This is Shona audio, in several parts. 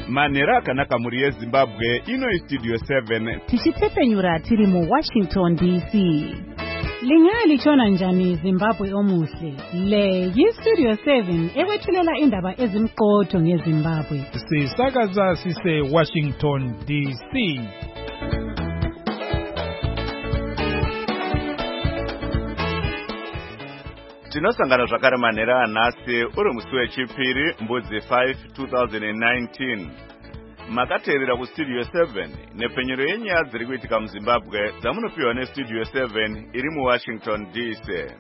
Manera akanaka muri yeZimbabwe ino Studio 7 tichitepenyura tiri mu Washington DC. Lingali chona njani Zimbabwe omuhle. Le yi-Studio 7 ewethulela indaba ezimqotho ngeZimbabwe. Sisakaza sise Washington DC. Tinosangana zvakare manhera anhasi uri musi wechipiri mbudzi 5 2019. Makateerera kuStudio 7 nepenyero yenyaya dziri kuitika muZimbabwe dzamunopiwa neStudio 7 iri muWashington DC.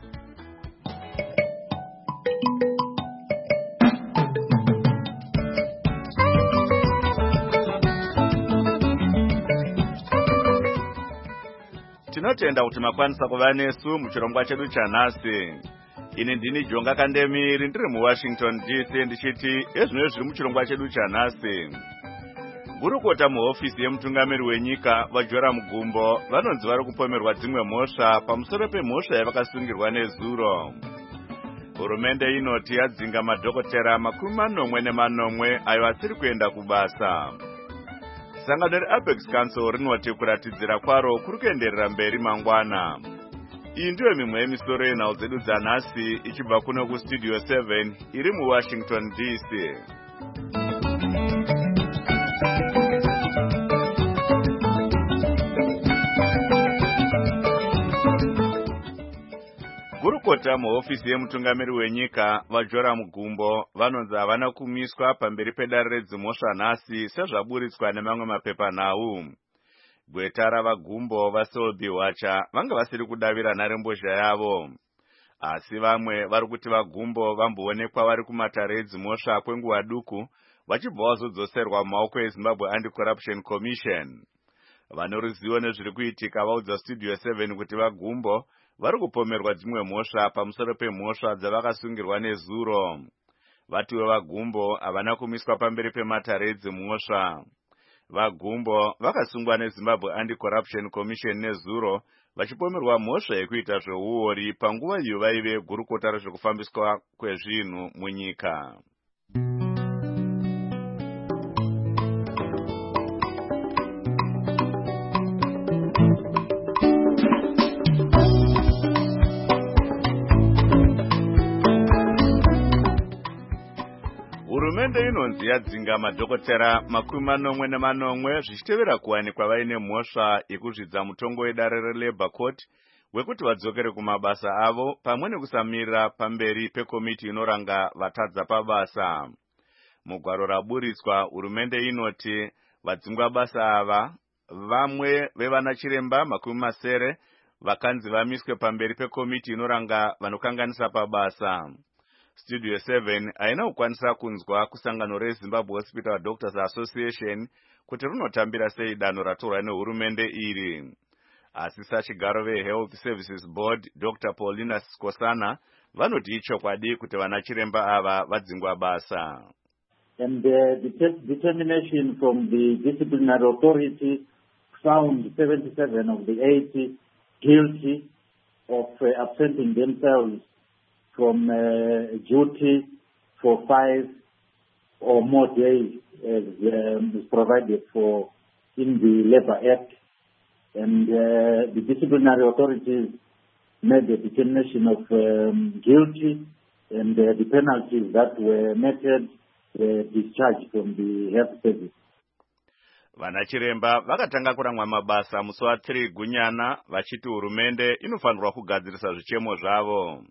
Tinotenda kuti makwanisa kuva nesu muchirongwa chedu chanhasi. Ini ndini Jonga Kandemiri ndiri muWashington DC ndichiti ezvino zviri muchirongwa chedu chanhasi. Gurukota muhofisi yemutungamiri wenyika vaJoram Gumbo vanonzi vari kupomerwa dzimwe mhosva pamusoro pemhosva yavakasungirwa nezuro. Hurumende inoti yadzinga madhokotera 40 ayo asiri kuenda kubasa. Sangano reApex Council rinoti kuratidzira kwaro kuri kuenderera mberi mangwana. Iyi ndiyo mimwe yemisoro yenhau dzedu dzanhasi ichibva kuno kuStudio 7 iri muWashington DC. Gurukota muhofisi yemutungamiri wenyika vaJoram Gumbo vanonzi havana kumiswa pamberi pedare redzimhosva nhasi sezvaburitswa nemamwe mapepanhau. Gweta ravaGumbo vaSelby Wacha vanga vasiri kudavira nharembozha yavo. Asi vamwe vari kuti vaGumbo vamboonekwa vari kumatare edzimhosva kwenguva duku vachibva vazodzoserwa mumaoko eZimbabwe Anti-Corruption Commission. Vane ruzivo nezviri kuitika vaudza Studio 7 kuti vaGumbo vari kupomerwa dzimwe mhosva pamusoro pemhosva dzavakasungirwa nezuro. Vatiwo vaGumbo havana kumiswa pamberi pematare edzimhosva. VaGumbo vakasungwa neZimbabwe Anti-Corruption Commission nezuro vachipomerwa mhosva yekuita zveuori panguva iyo vaive gurukota rezvekufambiswa kwezvinhu munyika. Hurumende inonzi yadzinga madhokotera 40 zvichitevera kuwanikwa vaine mhosva yekuzvidza mutongo wedare reLabour Court wekuti vadzokere kumabasa avo pamwe nekusamirira pamberi pekomiti inoranga vatadza pabasa. Mugwaro raburitswa, hurumende inoti vadzingwa basa ava vamwe vevana chiremba 70 vakanzi vamiswe pamberi pekomiti inoranga vanokanganisa pabasa. Studio 7 haina kukwanisa kunzwa kusangano reZimbabwe Hospital Doctors Association kuti rinotambira sei danho ratorwa nehurumende iri. Asi sachigaro veHealth Services Board Dr. Paulina Skosana vanoti ichokwadi kuti vana chiremba ava vadzingwa basa. And the determination from the disciplinary authority found 77 of the 80 guilty of absenting themselves from duty for 5 or more days as is provided for in the Labour Act. And the disciplinary authorities made the determination of guilty, and the penalties that were meted were discharged from the health service. Vana chiremba vakatanga kurangwa mabasa musi wa3 Gunyana vachiti hurumende inofanirwa kugadzirisa zvichemo zvavo.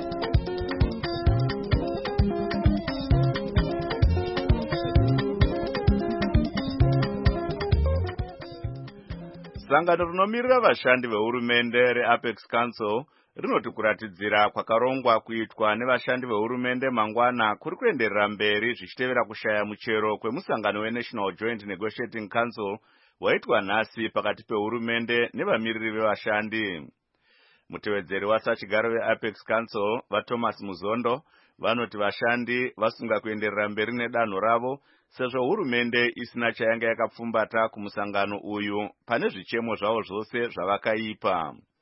Sangano rinomirira vashandi vehurumende reApex Council rinoti kuratidzira kwakarongwa kuitwa nevashandi vehurumende mangwana kuri kuenderera mberi zvichitevera kushaya muchero kwemusangano weNational Joint Negotiating Council waitwa nhasi pakati pehurumende nevamiriri vevashandi. Mutevedzeri wasachigaro veApex Council vaThomas Muzondo vanoti vashandi vasunga kuenderera mberi nedanho ravo sezvo hurumende isina chayanga yakapfumbata kumusangano uyu pane zvichemo zvavo zvose zvavakaipa.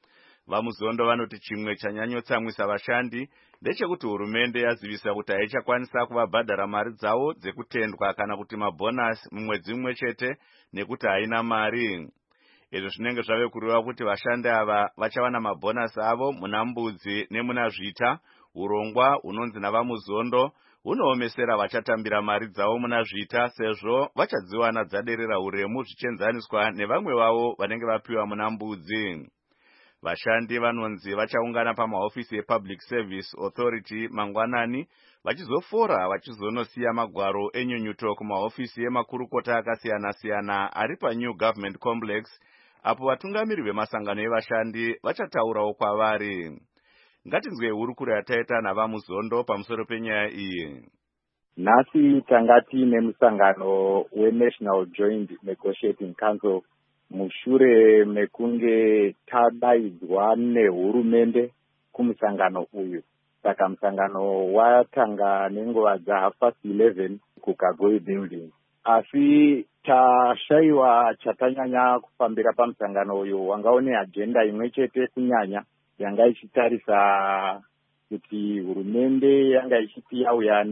vamuzondo vanoti chimwe chanyanyotsamwisa vashandi ndechekuti hurumende yazivisa kuti haichakwanisa kuvabhadhara mari dzavo dzekutendwa kana kuti mabhonasi mumwedzi mumwe chete nekuti haina mari. Izvo zvinenge zvave kureva kuti vashandi ava vachawana mabhonasi avo muna Mbudzi nemuna Zvita. Urongwa hunonzi navamuzondo hunoomesera vachatambira mari dzavo muna Zvita sezvo vachadziwana dzaderera uremu zvichienzaniswa nevamwe vavo vanenge vapiwa muna Mbudzi. Vashandi vanonzi vachaungana pamahofisi ePublic Service Authority mangwanani vachizofora vachizonosiya magwaro enyunyuto kumahofisi emakurukota akasiyana-siyana ari paNew Government Complex, apo vatungamiri vemasangano evashandi vachataurawo kwavari. Ngatinzwe hurukuro yataita navamuzondo pamusoro penyaya iyi. Nhasi tanga tiine musangano weNational Joint Negotiating Council mushure mekunge tadaidzwa nehurumende kumusangano uyu. Saka musangano watanga nenguva dza11:30 kuKagoi Building. Asi tashaiwa chatanyanya kufambira pamusangano uyu wanga une agenda imwe chete kunyanya yanga ichitarisa kuti hurumende yanga ichiti yauya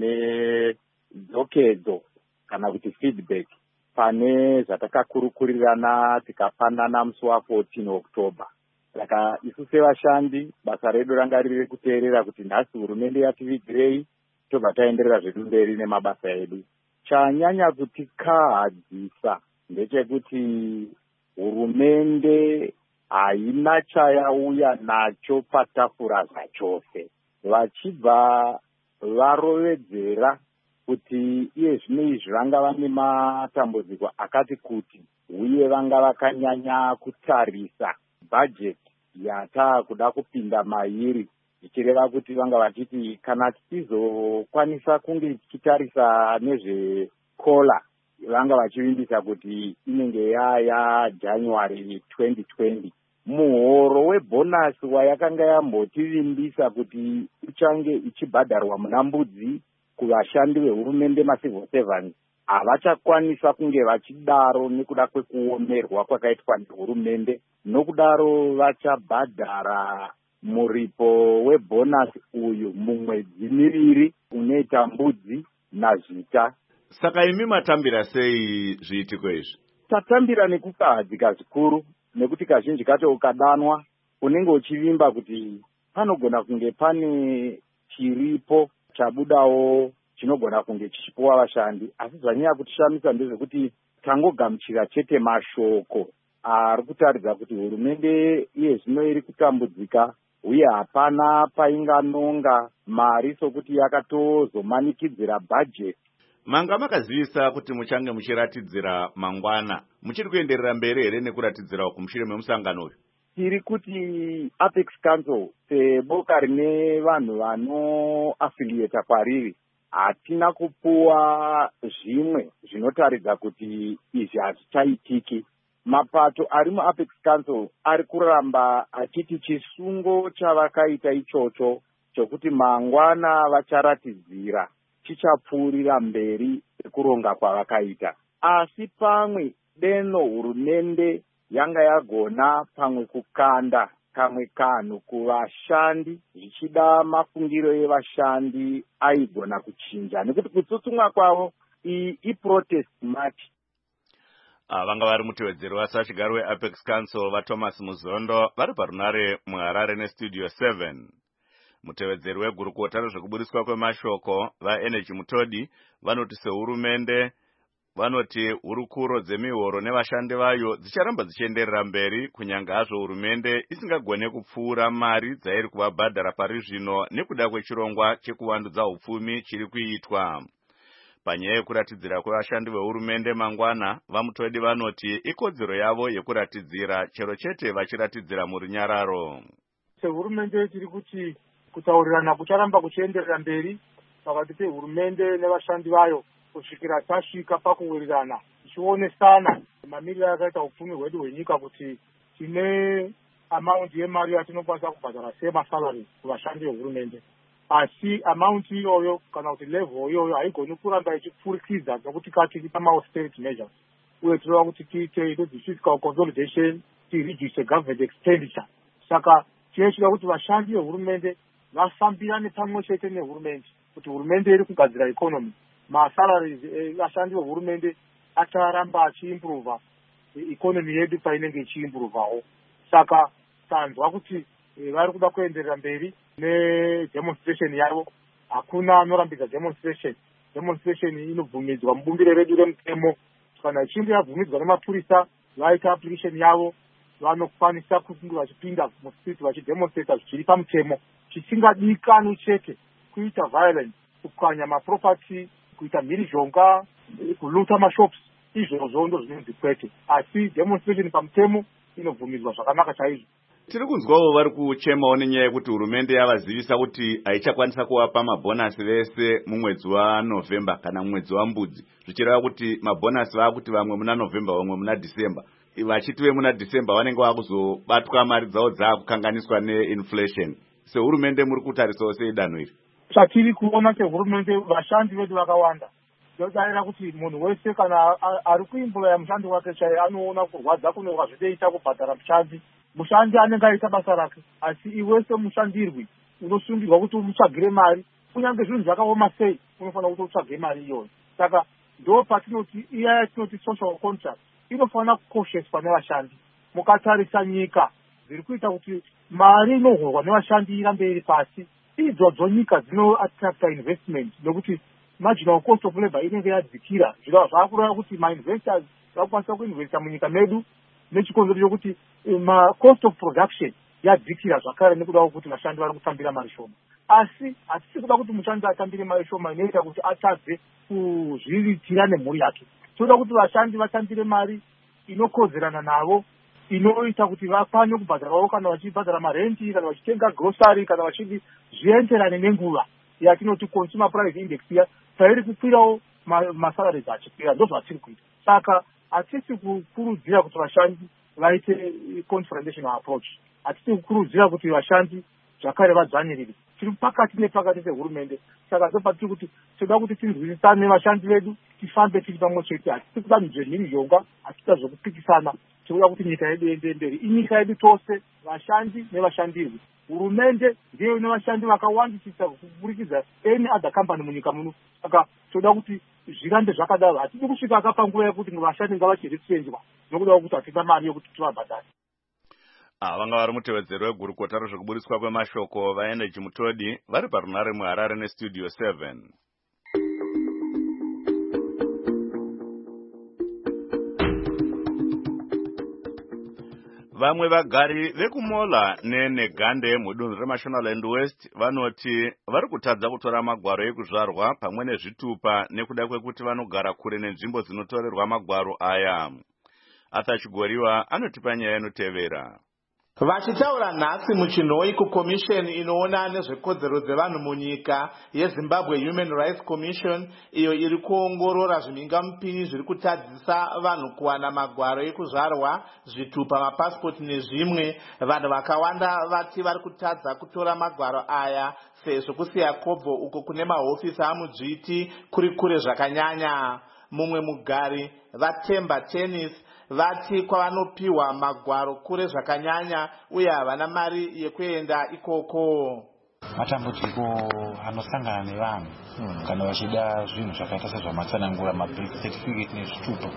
nedzokedzo kana kuti feedback pane zvatakakurukurirana tikapanana musi wa14 October. Saka isu sevashandi basa redu ranga riri kuteerera kuti nhasi hurumende yativigirei tobva taenderera zvedu mberi nemabasa edu. Chanyanya kutikahadzisa ndechekuti hurumende haina chayauya nacho patafura zvachose. Vachibva varovedzera kuti iye zvino izvi vanga vane matambudziko akati kuti, uye vanga vakanyanya kutarisa bhajeti yataakuda kupinda mairi, ichireva kuti vanga vachiti kana tichizokwanisa kunge tichitarisa nezvekola, vanga vachivimbisa kuti inenge yaya January 2020. Muhoro webhonasi wayakanga yambotivimbisa kuti uchange ichibhadharwa muna Mbudzi kuvashandi vehurumende macivil servants, havachakwanisa kunge vachidaro nekuda kwekuomerwa kwakaitwa nehurumende. Nokudaro vachabhadhara muripo webhonasi uyu mumwedzi miviri unoita Mbudzi naZvita. Saka imi matambira sei zviitiko izvi? Tatambira nekukahadzika zvikuru, nekuti kazhinji kacho ukadanwa unenge uchivimba kuti panogona kunge pane chiripo chabudawo chinogona kunge chichipuwa vashandi. Asi zvanyanya kutishamisa ndezvekuti tangogamuchira chete mashoko ari kutaridza kuti hurumende iye zvino iri kutambudzika, uye hapana painganonga mari sokuti yakatozomanikidzira bhajeti. Manga makazivisa kuti muchange muchiratidzira mangwana, muchiri kuenderera mberi here nekuratidzira kumushure memusangano uyu? Tiri kuti Apex Council seboka rine vanhu vanoafilieta kwariri, hatina kupuwa zvimwe zvinotaridza kuti izvi hazvichaitiki. Mapato ari muApex Council ari kuramba achiti chisungo chavakaita ichocho chokuti mangwana vacharatidzira chichapfuurira mberi kuronga kwavakaita. Asi pamwe deno hurumende yanga yagona pamwe kukanda kamwe kanhu kuvashandi zvichida mafungiro evashandi aigona kuchinja, nekuti kutsutsumwa kwavo iprotest march. Vanga vari mutevedzeri wasachigaro weApex Council vaThomas Muzondo vari parunare muHarare neStudio 7. Mutevedzeri wegurukota rezvekuburiswa kwemashoko vaEnergy Mutodi vanoti sehurumende vanoti hurukuro dzemihoro nevashandi vayo dzicharamba dzichienderera mberi kunyange hazvo hurumende isingagone kupfuura mari dzairi kuvabhadhara pari zvino nekuda kwechirongwa chekuvandudza upfumi chiri kuitwa. Panyaya yekuratidzira kwevashandi vehurumende mangwana, vaMutodi vanoti ikodzero yavo yekuratidzira chero chete vachiratidzira murunyararo. Sehurumende tiri kuti kutaurirana kucharamba kuchienderera mberi pakati pehurumende nevashandi vayo kusvikira tasvika pakuwirirana tichionesana mamiriro akaita upfumi hwedu hwenyika kuti tine amaundi yemari yatinokwanisa kubhadhara semasalari kuvashandi vehurumende. Asi amaundi iyoyo kana kuti level iyoyo haigoni kuramba ichipfurikidza nokuti tiri pama-austerity measures, uye tinoda kuti tiite fiscal consolidation, tireduce government expenditure. Saka chinoda kuti vashandi vehurumende vafambirane pamwe chete nehurumende, kuti hurumende iri kugadzira economy, masalaries evashandi vehurumende acharamba achiimprova economy yedu painenge ichiimprovawo. Saka tanzwa kuti vari kuda kuenderera mberi nedemonstration yavo. Hakuna anorambidza demonstration inobvumidzwa mubumbiro redu remutemo. Kana ichinge yabvumidzwa nemapurisa, vaita application yavo, vanokwanisa kunge vachipinda mustreet vachidemonstrata zvichiri pamutemo, chisingadikanwi chete kuita violence, kupwanya maproperty, kuita mhirizhonga, kuluta mashops. Izvozvo ndo zvinonzi kwete, asi demonstration pamutemo inobvumidzwa zvakanaka chaizvo. Tiri kunzwawo vari kuchemawo nenyaya yekuti hurumende yavazivisa kuti haichakwanisa kuvapa mabhonasi vese mumwedzi waNovemba kana mumwedzi waMbudzi, zvichireva kuti mabhonasi vakuti vamwe muna Novemba vamwe muna December. Vachiti vemuna December vanenge vakuzobatwa mari dzavo dzakukanganiswa neinflation. Sehurumende muri kutarisawo sei danho iri? Chatiri kuona sehurumende vashandi vedu vakawanda. Ndodarira kuti munhu wese kana ari kuimploya mushandi wake chaiye anoona kurwadza kune kwazvinoita kubhadhara mushandi. Mushandi anenge aita basa rake, asi iwe semushandirwi unosungirwa kuti umutsvagire mari. Kunyange zvinhu zvakaoma sei, unofanira kuti utsvage mari iyoyo. Saka ndo patinoti iya yatinoti social contract inofanira kukosheswa nevashandi. Mukatarisa nyika zviri kuita kuti mari inohorwa nevashandi irambe iri pasi, idzodzo nyika dzinoattracta investment, nokuti marginal cost of labor inenge yadzikira. Zvakureva kuti mainvestors vakwanisa kuinvesta munyika medu nechikonzero chokuti cost of production yadzikira zvakare nekuda kuti vashandi vari kutambira mari shoma. Asi hatisi kuda kuti mushandi atambire mari shoma inoita kuti atadze kuzviritira nemhuri yake. Toda kuti vashandi vatambire mari inokodzerana navo, inoita kuti vakwane kubhadharawo kana vachibhadhara marenti, kana vachitenga grocery, kana vachidi zvienderane nenguva yatinoti consumer price index ya pairi kukwirawo masalaries achikwira. Ndo zvatiri kuita. Saka hatisi kukurudzira kuti vashandi vaite confrontational approach. Hatisi kukurudzira kuti vashandi zvakare vadzvanyirire. Tiri pakati nepakati sehurumende. Saka zopatiri kuti toda kuti tinzwisisane nevashandi vedu, tifambe tiri pamwe chete. Hatisi kuda mhirizhonga, hatisi zvokupikisana. Tinoda kuti nyika yedu iende mberi. Inyika yedu tose, vashandi nevashandirwi. Hurumende ndiyo ine vashandi vakawandisisa kuburikidza any other company munyika muno. Saka toda kuti zvirambe zvakadaro. Hatidi kusvika akapa nguva yekuti vashandi ngavachiritsenzwa nokuda kuti hatina mari yokuti tivabhadhare. Vanga vari mutevedzero wegurukota rezvekuburiswa kwemashoko vaenergy Mutodi vari parunare muHarare nestudio 7. Vamwe vagari vekuMola neNegande mudunhu reMashonaland West vanoti vari kutadza kutora magwaro ekuzvarwa pamwe nezvitupa nekuda kwekuti vanogara kure nenzvimbo dzinotorerwa magwaro aya. Arthur Chigoriwa anotipa nyaya inotevera. Vachitaura nhasi muchinhoi kukomisheni inoona nezvekodzero dzevanhu munyika yeZimbabwe Human Rights Commission, iyo iri kuongorora zvimhingamupinyi zviri kutadzisa vanhu kuwana magwaro ekuzvarwa, zvitupa, mapasipoti nezvimwe. Vanhu vakawanda vati vari kutadza kutora magwaro aya sezvo kusiya kobvo uko kune mahofisi amudzviti kuri kure zvakanyanya. Mumwe mugari, Vatemba Tennis, vati kwavanopiwa magwaro kure zvakanyanya uye havana mari yekuenda ikoko. Matambudziko anosangana nevanhu kana vachida zvinhu zvakaita sezvamatsanangura, mabirth certificate nezvitupa.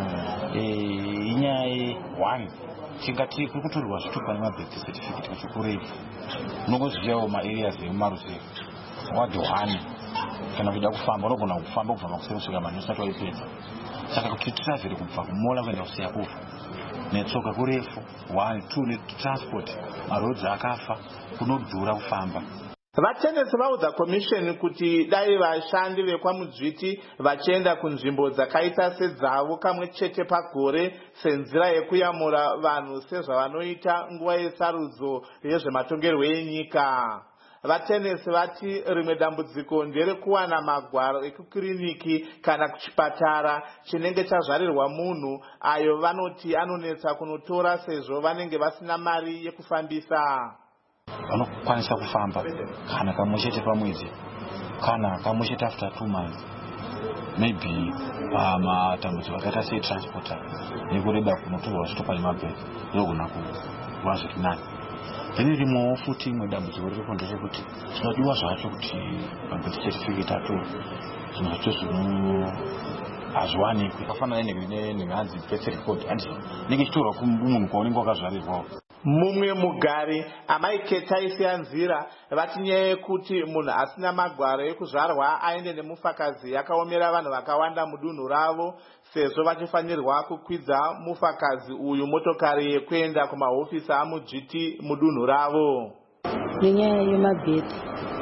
Inyaya 1 tingati kuri kutorerwa zvitupa nemabirth certificate kuchikurefu. Unongozviyawo maareas emumaruzevha. Ward 1 kana kuda kufamba unogona kufamba kubva makuseka manhu usati waipedza. Saka kuti travel kubva kuMola kuenda kusiya kufa netsoka kurefu 1 2 netransport marodzi akafa kunodhura kufamba. Vatenesi vaudza komisheni kuti dai vashandi vekwamudzviti vachienda kunzvimbo dzakaita sedzavo kamwe chete pagore senzira yekuyamura vanhu sezvavanoita nguva yesarudzo yezvematongerwo enyika. Vatenesi vati rimwe dambudziko nderekuwana magwaro ekukiriniki kana kuchipatara chinenge chazvarirwa munhu, ayo vanoti anonetsa kunotora sezvo vanenge vasina mari yekufambisa. Vanokwanisa kufamba kana kamwe chete pamwedzi kana kamwe chete after 2 months. Maybe matambudziko akaita setransporta nekureba kunotorwa zvitupa nemabhesi zvinogona kuva zviri nani. ririmo futi imwe dambudziko riripo ndechekuti zvinodiwa zvacho kuti mabirth certificate atore zvinhu zvacho hazviwanikwi kafanana nehanzi birth record handi nenge chitorwa kumunhu kwaunenge wakazvarirwawo. Mumwe mugari amai Ketaisi Anzira vati nyaya yekuti munhu asina magwaro ekuzvarwa aende nemufakazi yakaomera vanhu vakawanda mudunhu ravo, sezvo vachifanirwa kukwidza mufakazi uyu motokari yekuenda kumahofisi amuGT mudunhu ravo. Nenyaya yemabhethi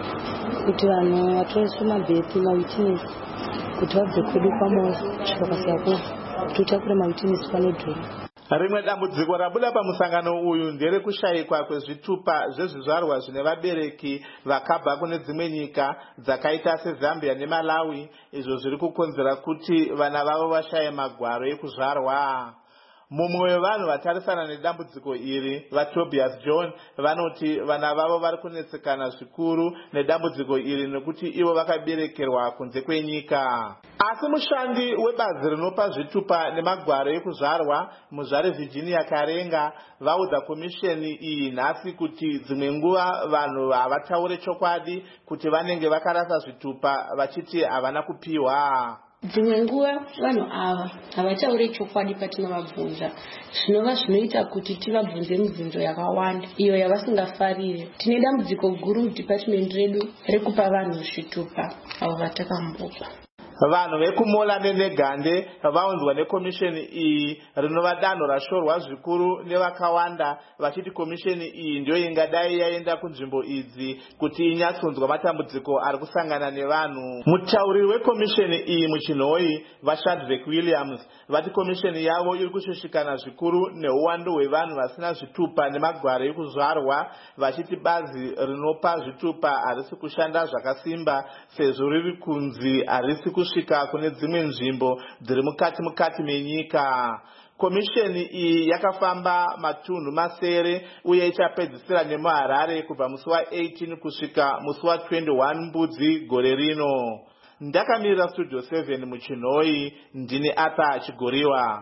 kuti vanhu vatoreswe mabhethi mawitness kuti vabve kwedu kwamasvika pasiyako kuti utakure mawitness panodhura. Rimwe dambudziko rabuda pamusangano uyu nderekushayikwa kwezvitupa zvezvizvarwa zvine vabereki vakabva kune dzimwe nyika dzakaita seZambia neMalawi, izvo zviri kukonzera kuti vana vavo vashaye magwaro ekuzvarwa. Mumwe wevanhu vatarisana nedambudziko iri, vaTobias John, vanoti vana vavo vari kunetsekana zvikuru nedambudziko iri nekuti ivo vakaberekerwa kunze kwenyika. Asi mushandi webazi rinopa zvitupa nemagwaro ekuzvarwa muzvare Virginia Karenga vaudza komisheni iyi nhasi kuti dzimwe nguva vanhu havataure chokwadi kuti vanenge vakarasa zvitupa vachiti havana kupiwa. Dzimwe nguva vanhu ava havataure chokwadi patinovabvunza, zvinova zvinoita kuti tivabvunze mibvunzo yakawanda iyo yavasingafarire. Tine dambudziko guru mudepartment redu rekupa vanhu zvitupa avo vatakambopa. Vanhu vekuMola neNegande vaunzwa nekomisheni iyi rinova danho rashorwa zvikuru nevakawanda vachiti komisheni iyi ndiyo ingadai yaenda kunzvimbo idzi kuti inyatsonzwa matambudziko ari kusangana nevanhu. Mutauriri wekomisheni iyi muchinhoi vaShadrack Williams vati komisheni yavo iri kushushikana zvikuru neuwandu hwevanhu vasina zvitupa nemagwaro ekuzvarwa, vachiti bazi rinopa zvitupa harisi kushanda zvakasimba sezvo riri kunzi harisi kusvika kune dzimwe nzvimbo dziri mukati menyika. Komisheni iyi yakafamba matunhu masere uye ichapedzisira nemuHarare kubva musi wa18 kusvika musi wa21 Mbudzi gore rino. Ndakamirira Studio 7 muchinhoi, ndini Arthur Chigoriwa.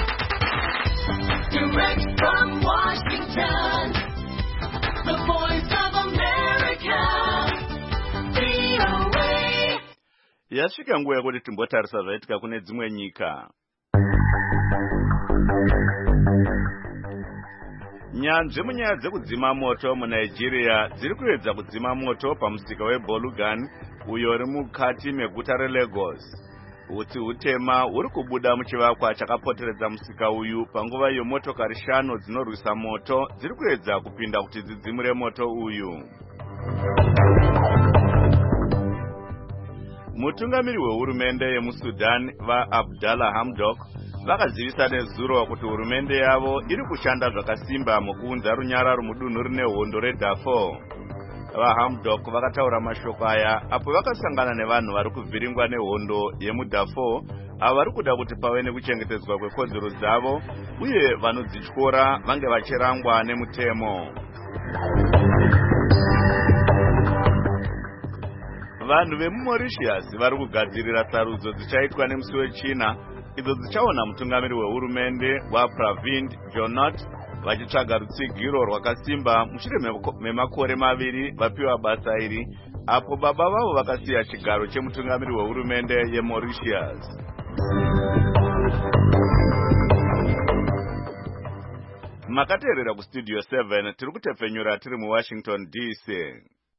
Direct from Washington, the voice of America, VOA. Yasvika nguva yekuti timbotarisa zvaitika kune dzimwe nyika. Nyanzvi munyaya dzekudzima moto muNigeria dziri kuedza kudzima moto pamusika weBolugan uyo uri mukati meguta reLagos. Utsi hutema uri kubuda muchivakwa chakapoteredza musika uyu panguva iyo motokari 5 dzinorwisa moto dziri kuedza kupinda kuti dzidzimure moto uyu. Mutungamiri wehurumende yemuSudan vaAbdallah Hamdok vakazivisa nezuro kuti hurumende yavo iri kushanda zvakasimba mukuunza runyararo mudunhu rine hondo reDarfur. VaHamdok vakataura mashoko aya apo vakasangana nevanhu vari kuvhiringwa nehondo yemuDarfur avo vari kuda kuti pave nekuchengetedzwa kwekodzero dzavo uye vanodzityora vange vachirangwa nemutemo. Vanhu vemuMauritius vari kugadzirira sarudzo dzichaitwa nemusi weChina idzo dzichaona mutungamiri wehurumende waPravind Jugnauth vachitsvaga rutsigiro rwakasimba mushure memakore 2 vapiwa basa iri apo baba vavo vakasiya chigaro chemutungamiri wehurumende yeMauritius. Makateerera kuStudio 7 tiri kutepfenyura tiri muWashington DC.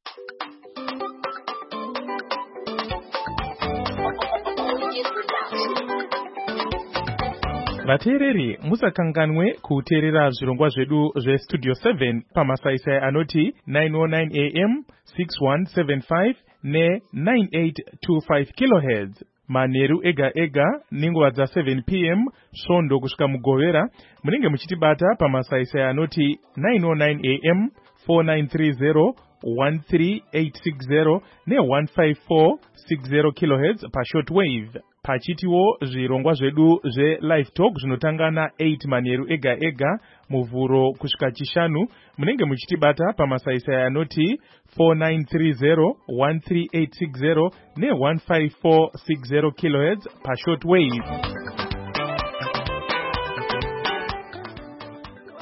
Vateereri musakanganwe kuteerera zvirongwa zvedu zveStudio 7 pamasaisai anoti 909 AM, 6175 ne9825 kHz. Manheru ega ega nenguva dza7 PM svondo kusvika mugovera munenge muchitibata pamasaisai anoti 909 AM, 4930 13860 ne15460 kHz pashortwave. Pachitiwo zvirongwa zvedu zveLive Talk zvinotanga na8 manheru ega ega muvhuro kusvika chishanu munenge muchitibata pamasaisai anoti 4930 13860 ne15460 kHz pashortwave.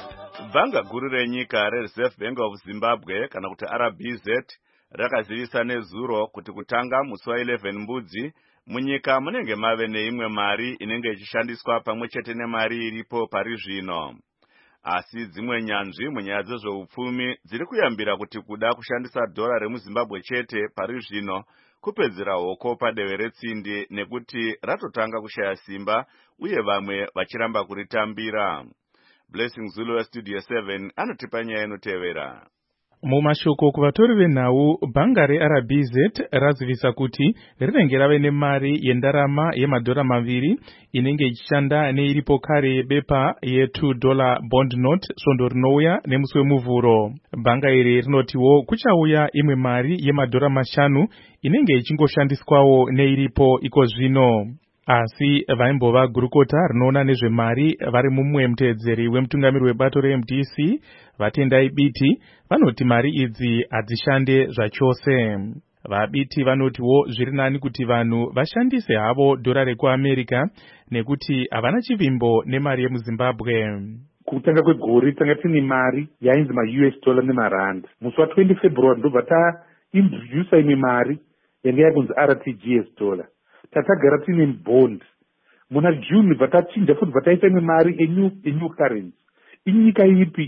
bhanga guru renyika reReserve Bank of Zimbabwe kana kuti RBZ rakazivisa nezuro kuti kutanga musi wa11 Mbudzi munyika munenge mave neimwe mari inenge ichishandiswa pamwe chete nemari iripo pari zvino. Asi dzimwe nyanzvi munyaya dzezveupfumi dziri kuyambira kuti kuda kushandisa dhora remuZimbabwe chete pari zvino kupedzera hoko padehwe retsindi nekuti ratotanga kushaya simba uye vamwe vachiramba kuritambira. Blessing Zulu weStudio 7 anotipa nyaya inotevera. Mumashoko kuvatori venhau, bhanga reRBZ razivisa kuti rinenge rave nemari yendarama yemadhora maviri inenge ichishanda neiripo kare yebepa ye$2 bond note svondo rinouya nemusi wemuvhuro. Bhanga iri rinotiwo kuchauya imwe mari yemadhora 5 inenge ichingoshandiswawo neiripo iko zvino. Asi vaimbova gurukota rinoona nezvemari vari mumwe muteedzeri wemutungamiri webato reMDC Vatendai Biti vanoti mari idzi hadzishande zvachose. Vabiti vanotiwo zviri nani kuti vanhu vashandise havo dhora rekuAmerica nekuti havana chivimbo nemari yemuZimbabwe. Kutanga kwegore tanga tine mari yainzi ma-US dollar nemarand. Musi wa20 February ndobva taintrodusa imwe mari yanga yakunzi RTGS dollar. Tatagara tine bond. Muna June vatachinja futi vataisa imwe mari new currency. Inyika ipi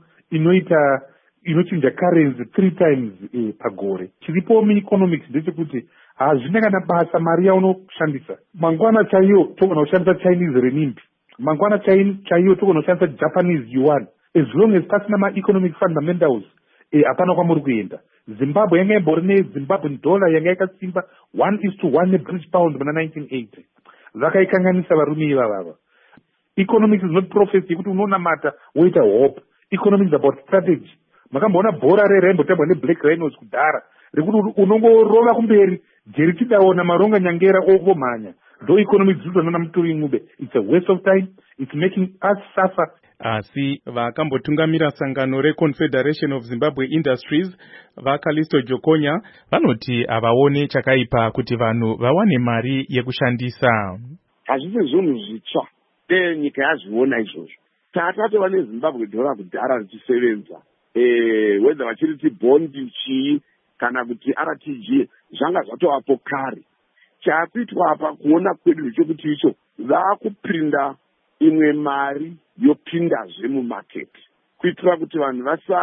inochinja currency 3 times pagore. Chiripo mu-economics ndechekuti hazvina kana basa mari yaunoshandisa. Mangwana chaiyo togona kushandisa Chinese renminbi. Mangwana chaiyo togona kushandisa Japanese yuan. As long as pasina ma-economic fundamentals hapana kwamuri kuenda. Zimbabwe yanga imbori neZimbabwean dollar yanga yakasimba 1:1 neBritish pound muna 1980. Vakaikanganisa varume ivava. Economics is not prophecy yekuti unonamata woita hope. Economics is about strategy. Makamboona bhora reraimbotabwa neBlack Rhinos kudhara rekuti unongorova kumberi jeri chidaona maronga nyangera okomhanya. Though economics zvinonana muturi ngube. It's a waste of time. It's making us suffer. Asi vakambotungamira sangano reConfederation of Zimbabwe Industries vaKalisto Jokonya vanoti havaone chakaipa kuti vanhu vawane mari yekushandisa. Hazvisi zvinhu zvitsva. Nyika yazviona izvozvo. Tatova neZimbabwe dollar kudhara richisevenza. Whether vachiriti bond chii kana kuti RTG zvanga zvatovapo kare. Chakuitwa apa kuona kwedu ndechekuti icho vakuprinda imwe mari yopindazve mumaketi kuitira kuti vanhu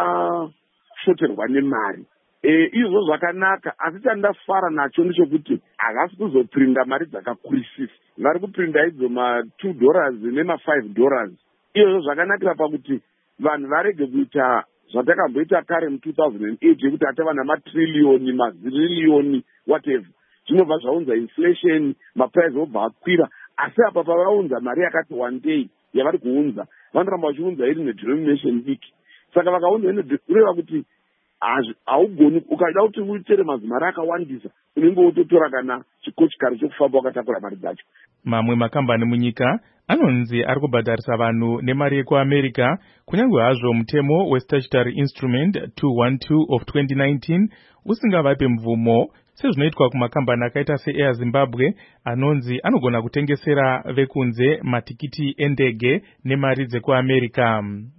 vasashoterwa nemari. Izvo zvakanaka, asi chandafara nacho ndechekuti havasi kuzoprinda mari dzakakurisisa. Vari kuprinda idzo ma$2 nema$5. Izvo zvakanakira pakuti vanhu varege kuita zvatakamboita kare mu2008 yekuti hatava namatrilioni, mazirilioni, whatever. Zvinobva zvaunza inflation, maprice obva akwira. Asi apa pavaunza mari yakati one day yavari kuunza, vanoramba vachiunza iri nedenomination diki. Saka vakaunza kureva kuti haugoni, ukada kuti uitere mazimari akawandisa, unenge wototora kana chikochikari chokufamba wakatakura mari dzacho. Mamwe makambani munyika anonzi ari kubhadharisa vanhu nemari yekuAmerica kunyange hazvo mutemo weStatutory Instrument 212 of 2019 usingavape mvumo sezvinoitwa kumakambani akaita seAir Zimbabwe anonzi anogona kutengesera vekunze matikiti endege nemari dzekuAmerica.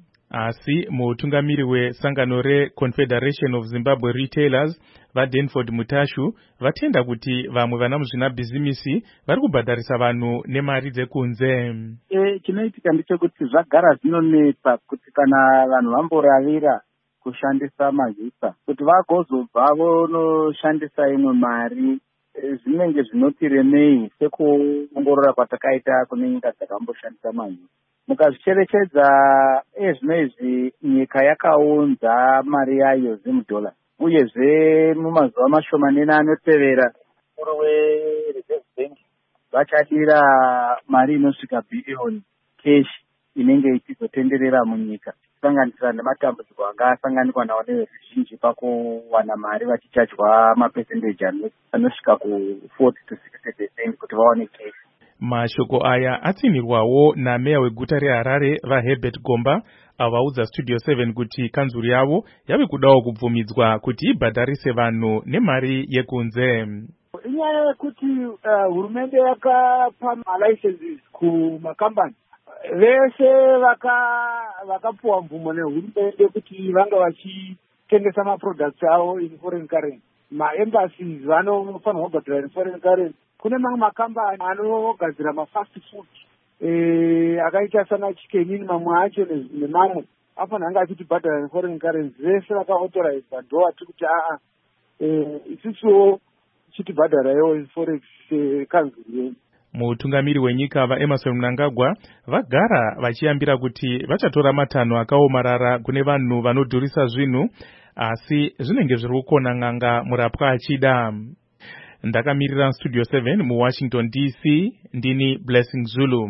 Asi mutungamiri wesangano reConfederation of Zimbabwe Retailers vaDenford Mutashu vatenda kuti vamwe vana muzvinabhizimisi vari kubhadharisa vanhu nemari dzekunze. Chinoitika ndechekuti zvagara zvinonetsa kuti kana vanhu vamboravira kushandisa mazisa kuti vagozobva vonoshandisa imwe mari zvinenge zvinoti remei sekuongorora kwatakaita kune nyika dzakamboshandisa mazisa. Mukazvicherechedza zvinezvi nyika yakaunza mari yayo $1 uyezve mumazuva mashomanene anotevera mukuru weReserve Bank vachadira mari inosvika billion cash inenge ichizotenderera munyika kusanganisira nematambudziko anga asanganikwa nawo neveruzhinji pakuwana mari vachichajwa mapercentage anosvika ku 40 to 60% kuti vaone cash. Mashoko aya atsimirwawo nameya weguta reHarare vaHerbert Gomba avaudza Studio 7 kuti kanzuru yavo yave kudawo kubvumidzwa kuti ibhadharise vanhu nemari yekunze. Inyaya yekuti hurumende yakapa malicenses kumakambani vese vakapuwa mvumo nehurumende kuti vanga vachitengesa maproducts avo in foreign currency. Maembassies vanofanirwa kubhadhira in foreign currency. Kune mamwe makambani anogadzira mafast food akaita sana chicken in mamwe acho nemamwe afanira anga achitibhadhira in foreign currency. Vese vakaauthorize ndo ati kuti isisuwo chitibhadharayo in forex council yedu. Mutungamiri wenyika vaEmmerson Mnangagwa vagara vachiyambira kuti vachatora matanho akaomarara kune vanhu vanodhurisa zvinhu, asi zvinenge zviri kukona n'anga murapwa achida. Ndakamirira Studio 7 muWashington DC, ndini Blessing Zulu.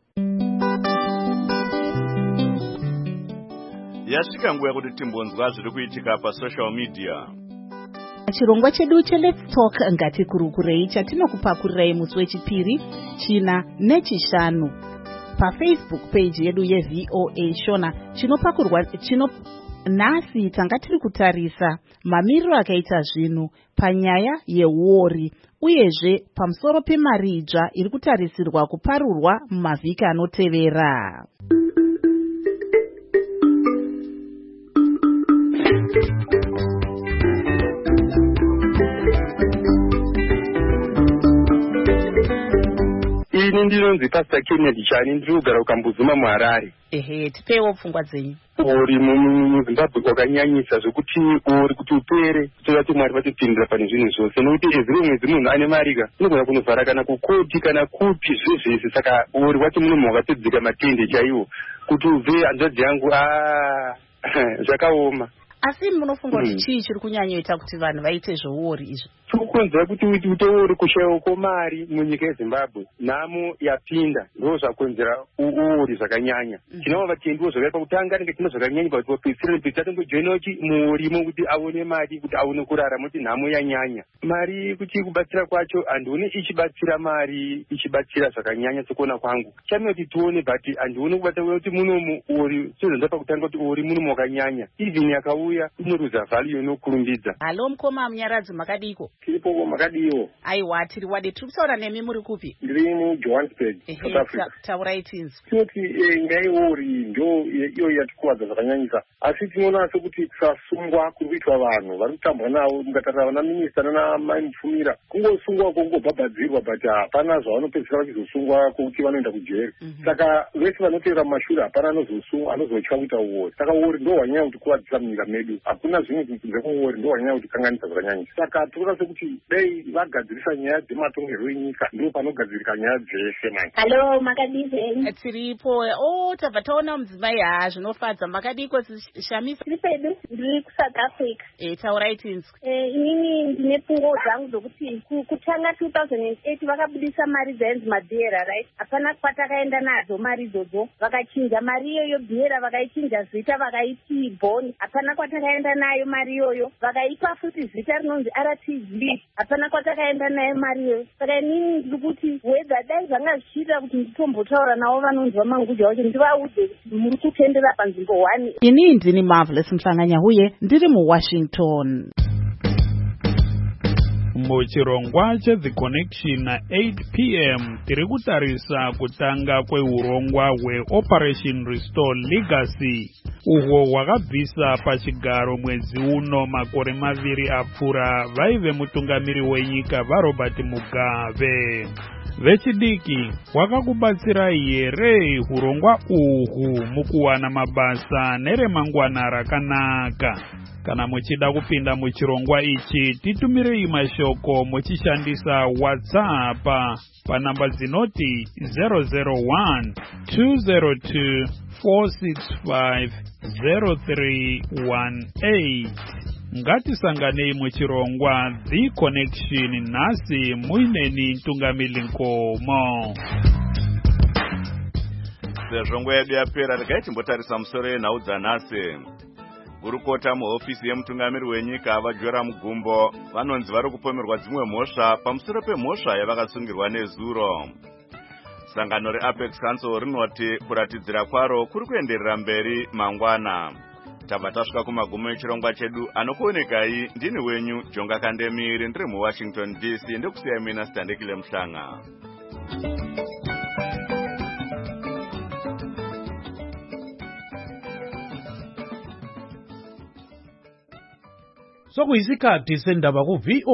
Yasvika nguva yekuti timbonzwa zviri kuitika pasocial media. Chirongwa chedu cheLet's Talk ngatikurukurei chatinokupakurai musi wechipiri, china nechishanu. PaFacebook page yedu yeVOA Shona chinopakurwa nhasi tanga tiri kutarisa mamiriro akaita zvinhu panyaya yeuori uyezve pamusoro pemari idzva iri kutarisirwa kuparurwa mumavhiki anotevera. Ini ndinonzi Pastor Kennedy Chani, ndiri kugara kuKambuzuma muHarare. Tipewo pfungwa dzenyu. Uri muZimbabwe wakanyanyisa zvokuti uri kuti upere toda kuti Mwari vatipindira pane zvinhu zvose, nokuti ezimwe mwedzi munhu ane marika unogona kunovhara kana kukoti kana kupi zvezvese. Saka uri wati munhu wakatodzika matende chaiwo kuti ubve hanzvadzi yangu zvakaoma. Asi munofunga kuti chii chiri kunyanyoita kuti vanhu vaite zvouori izvi? Chikukonzera kuti uteuri kushayiwa kwemari munyika yeZimbabwe nhamo yapinda ndo zvakonzera uori zvakanyanya. Tinova vatendiwo zvakaipa kutanga nenge tino zvakanyanya papedzisira tatongojoinawo muurimo kuti aone mari kuti aone kurarama kuti nhamo yanyanya. Mari kuti kubatsira kwacho handioni ichibatsira mari ichibatsira zvakanyanya sekuona kwangu. Chaminoti tione but handioni kubatsira kuti munomu uri sezvo pakutanga kuti uri munomu wakanyanya. Even yakauya inoruza value inokurumbidza. Halo mukoma munyaradzi makadiko? Tiripo makadiwo. Aiwa tiri wade tiri kutaura nemi muri kupi? Ndiri muJohannesburg, South Africa. Taurai tinzwi. Tinoti ngaiori ndo iyo yatikuwadza zvakanyanyisa, asi tinoona sekuti kusasungwa kuri kuitwa vanhu vari kutambwa navo. Mukatarira vana minista nana mai Mupfumira kungosungwa kungobhabhadzirwa but hapana zvavanopedzisira vachizosungwa kuti vanoenda kujeri. Saka vese vanotevera mumashure hapana anozotya kuita uori. Saka uori ndo hwanyanya kuti kuvadzisa munyika medu. Hakuna zvimwe kunze kweuori ndo hwanyanya kuti kanganisa zvakanyanyisa. Saka tinoona sekuti dai vagadzirisa nyaya dzematongerwo enyika ndo panogadzirika nyaya dzese manje. Halo makadizeni? Tiripo. Tabva taona mudzimai zvinofadza. Makadiko Shamisa? Tiri pedu, ndiri kuSouth Africa. Taurai tinzwi. Inini ndine pfungo dzangu dzokuti kutanga 2008 vakabudisa mari dzainzi mabhera, right? Hapana kwatakaenda nadzo mari idzodzo. Vakachinja mari iyoyo bhera, vakaichinja zita vakaiti bhoni. Hapana kwatakaenda nayo mari iyoyo. Vakaipa futi zita rinonzi RTV. Hapana kwatakaenda nayo mari iyoyo. Saka inini ndiri kuti whether dai zvanga zvichiita kuti nditombotaura navo vanonzi vamanguja vacho ndivaudze kuti muri kutendera panzvimbo 1. Ini ndini Marvelous Mhlanganya huye ndiri muWashington. Muchirongwa cheThe Connection na 8 p.m. tiri kutarisa kutanga kweurongwa hweOperation Restore Legacy uhwo hwakabvisa pachigaro mwedzi uno makore maviri apfuura vaive mutungamiri wenyika vaRobert Mugabe. Vechidiki, wakakubatsirai here urongwa uhu mukuwana mabasa neremangwana rakanaka? Kana muchida kupinda muchirongwa ichi, titumirei mashoko muchishandisa WhatsApp panamba dzinoti 001-202-465-0318. Ngatisanganei muchirongwa The Connection nhasi muineni Ntungamili Nkomo. Sezvo nguva yedu yapera, regai timbotarisa musoro yenhau dzanhasi. Gurukota muhofisi yemutungamiri wenyika vaJoram Gumbo vanonzi vari kupomerwa dzimwe mhosva pamusoro pemhosva yavakasungirwa nezuro. Sangano reApex Council rinoti kuratidzira kwaro kuri kuenderera mberi mangwana. Tabva tasvika kumagumo echirongwa chedu. Anokuonekai ndini wenyu Jonga Kandemiri, ndiri muWashington DC. Ndokusiyai mina Standekile Mhlanga. sokuyisikhathi sendaba ku-VOA